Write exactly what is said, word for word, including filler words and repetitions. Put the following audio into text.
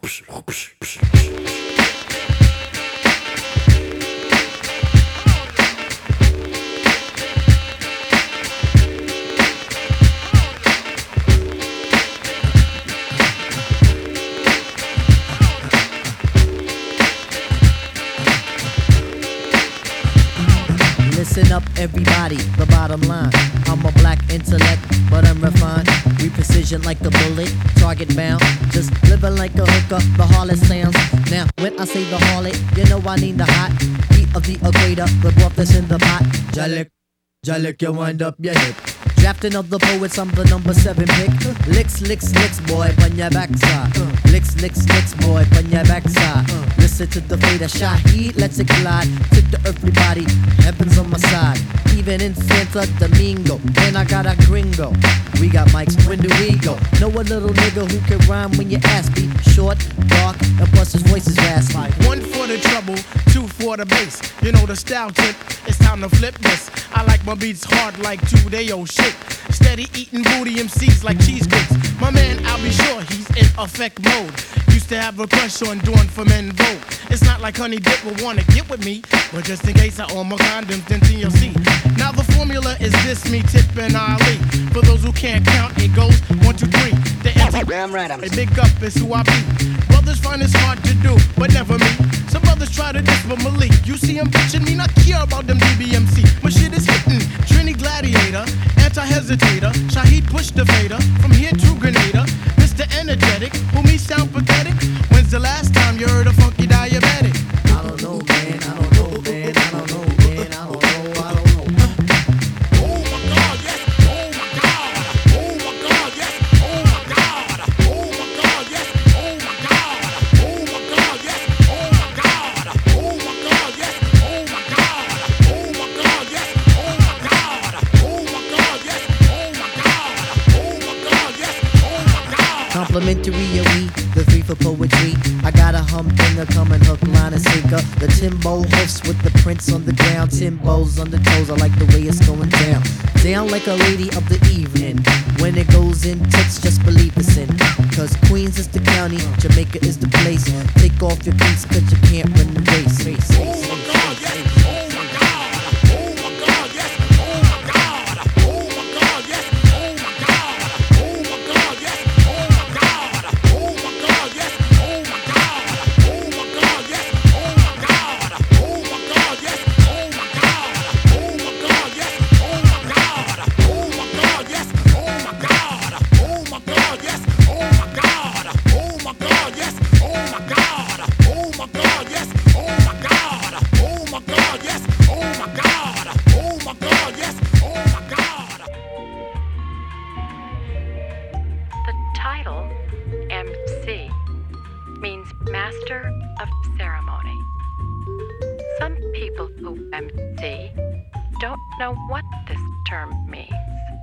Listen up, everybody, the bottom line. I'm a black intellect, but I'm refined. We precision like a bullet, target bound. Just living like a hooker, the harlot sounds. Now, when I say the harlot, you know I need the hot heat of the equator, the broth that's in the pot. Jalik, Jalik, you wind up your hip. Drafting of the poets, I'm the number seven pick. Licks, licks, licks, boy, on your backside. Licks, licks, licks, boy, on your backside. Listen to the fate of Shaheed, let's it collide. Tip the earthly body, heaven's on my side. Even in Santo Domingo, and I got a gringo. We got mics, when do we go? Know a little nigga who can rhyme when you ask me. Short, dark, and plus his voice is raspy. One for the trouble, two for the bass. You know the style tip, it's time to flip this. I like my beats hard like two day old shit. Steady eating booty M Cs like cheesecakes. My man, I'll be sure he's in effect mode. Used to have a crush on doing for men vote. It's not like Honey Dip will wanna get with me, but just in case I own my condoms, then T L C. Now the formula is this, me, Tip, and Ali. For those who can't count, it goes one, two, three. The Damn right, I'm a big up is who I be. Brothers find it's hard to do, but never me. Some brothers try to diss but Malik. You see him bitching me, not care about them D B M C. My shit is hitting. Trini Gladiator, anti-hesitator. Shaheed push the fader. From here to Grenada. Mister Energetic, who me sound pathetic. When's the last time you heard a funky diabetic? I don't know, man, I don't know, man, I don't know, man, I don't know, I don't know. Oh my God, yes. Oh my God. Oh my God, yes. Oh my God. Oh my God, yes. Oh my God. Oh my God, yes. Oh my God. Oh my God, yes. Oh my God. Oh my God, yes. Oh my God. Oh my God, yes. Oh my God. Oh my God, yes. Oh my God. Complimentary and we, the three for poetry. I got a humdinger coming hook, line, and sinker. The Timbo hoofs with the prints on the ground. Timbos on the toes, I like the way it's going down. Down like a lady of the evening. When it goes in tits, just believe it's in. Cause Queens is the county, Jamaica is the place. Take off your cleats cause you can't run the race. race, race, Oh my race, God, race, yes. race. Oh my God. Oh my God, yes. Oh my God. Oh my God, yes. Oh my God. Oh my God, yes. Oh my God. Oh my God, yes. Oh my God. Oh my God, yes. Oh my God. Oh my God, yes. Oh my God. Oh my God, yes. Oh my God. Oh my God, yes. Oh my God. Oh my God, yes. Oh my God. Oh my God, yes. Oh my God. Oh my God, yes. Oh my God. Oh my God, yes. Oh my God. Oh my God, yes. Oh my God. The title, M C, means Master of Ceremony. Some people who M C don't know what this term means.